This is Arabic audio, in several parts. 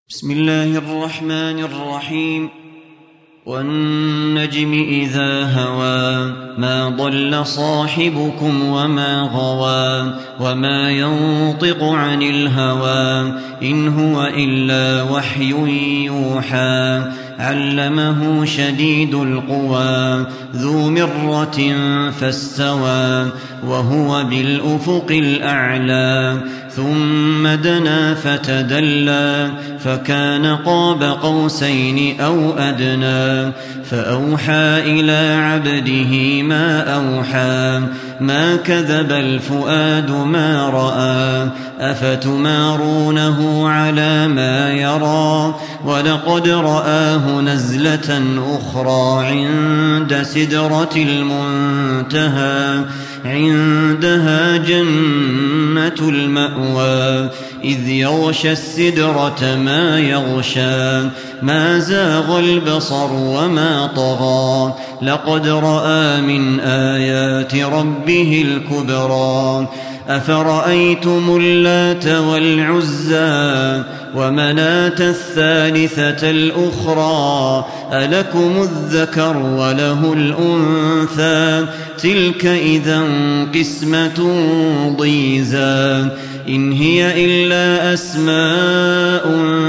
بسم الله الرحمن الرحيم. والنجم إذا هوى ما ضل صاحبكم وما غوى وما ينطق عن الهوى إن هو إلا وحي يوحى علمه شديد القوى ذو مرة فاستوى وهو بالأفق الأعلى ثم دنا فتدلى فكان قاب قوسين أو أدنى فأوحى إلى عبده ما أوحى ما كذب الفؤاد ما رأى أفتمارونه على ما يرى ولقد رآه نزلة أخرى عند سدرة المنتهى عندها جنة المأوى إذ يغشى السدرة ما يغشى ما زاغ البصر وما طغى لقد رأى من آيات ربه الكبرى أفرأيتم اللات والعزى ومناة الثالثة الأخرى ألكم الذكر وله الأنثى تلك إذا قسمة ضيزى إن هي إلا أسماء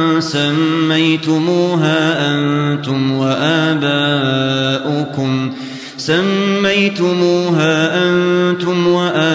سميتموها أنتم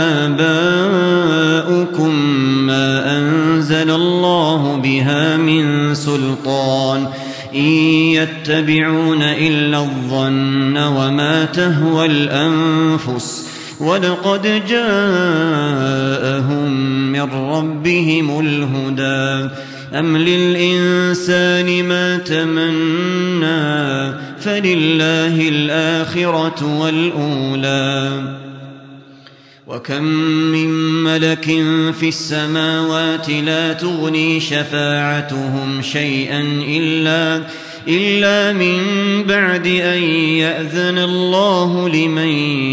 وآباؤكم ما أنزل الله بها من سلطان إن يتبعون إلا الظن وما تهوى الأنفس ولقد جاءهم من ربهم الهدى أم للإنسان ما تمنى فلله الآخرة والأولى وكم من ملك في السماوات لا تغني شفاعتهم شيئا إلا من بعد أن يأذن الله لمن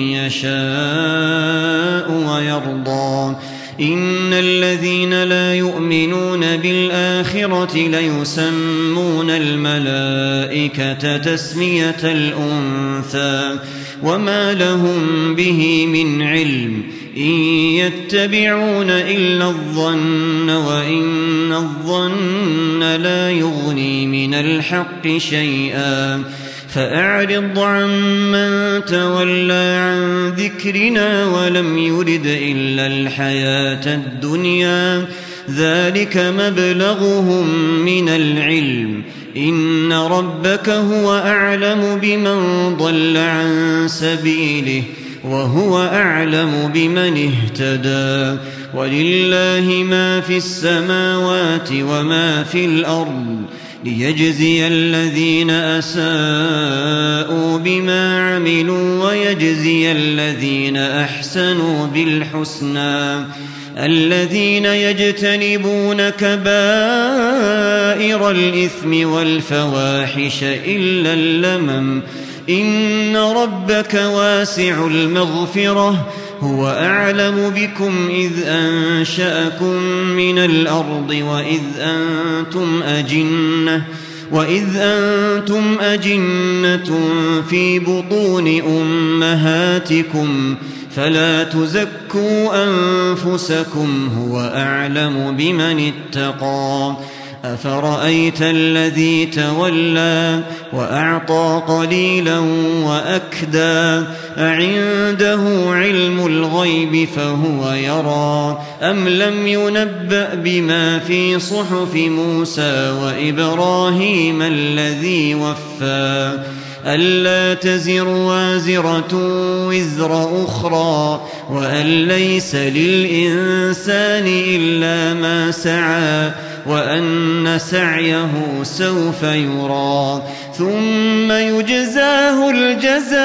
يشاء ويرضى إن الذين لا يؤمنون بالآخرة ليسمون الملائكة تسمية الأنثى وما لهم به من علم إن يتبعون إلا الظن وإن الظن لا يغني من الحق شيئا فأعرض عمن تولى عن ذكرنا ولم يرد إلا الحياة الدنيا ذلك مبلغهم من العلم إن ربك هو أعلم بمن ضل عن سبيله وهو أعلم بمن اهتدى ولله ما في السماوات وما في الأرض ليجزي الذين أساءوا بما عملوا ويجزي الذين أحسنوا بالحسنى الذين يجتنبون كبائر الإثم والفواحش إلا اللمم إن ربك واسع المغفرة هو أعلم بكم إذ أنشأكم من الأرض وإذ أنتم أجنة في بطون أمهاتكم فلا تزكوا أنفسكم هو أعلم بمن اتقى أفرأيت الذي تولى وأعطى قليلا وأكدى أعنده علم الغيب فهو يرى أم لم ينبأ بما في صحف موسى وإبراهيم الذي وفى ألا تزر وازرة وزر أخرى وأن ليس للإنسان إلا ما سعى وأن سعيه سوف يرى ثم يجزاه الجزاء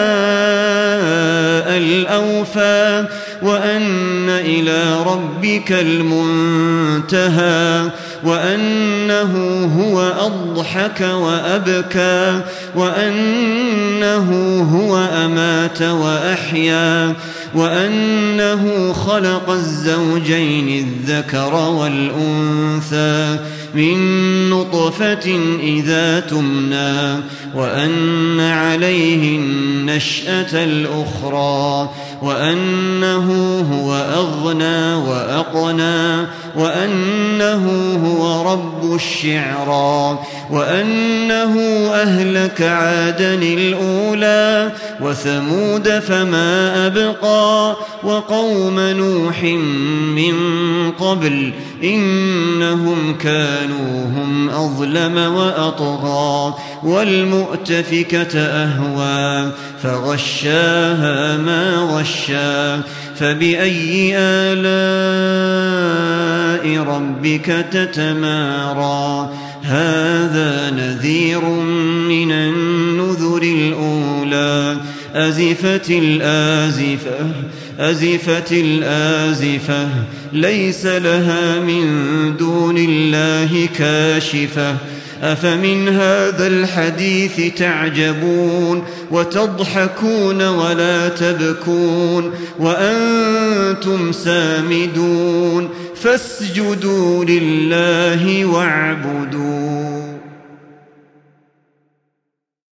الأوفى وأن إلى ربك المنتهى وأنه هو أضحك وأبكى وأنه هو أمات وأحيا وأنه خلق الزوجين الذكر والأنثى من نطفة إذا تمنى وأن عليه النشأة الأخرى وأنه هو أغنى وأقنى وأنه هو رب الشعرى وأنه أهلك عادا الأولى وثمود فما أبقى وقوم نوح من قبل إنهم كانوا هم أظلم وأطغى والمؤتفكة أهوى فغشاها ما غشا فبأي آلاء ربك تتمارى هذا نذير من النذر الأولى أزفت الآزفة ليس لها من دون الله كاشفة أفمن هذا الحديث تعجبون وتضحكون ولا تبكون وأنتم سامدون فاسجدوا لله واعبدوا